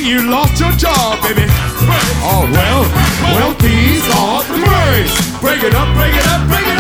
you lost your job, baby. Oh, well, these are the words. Break it up, break it up, break it up.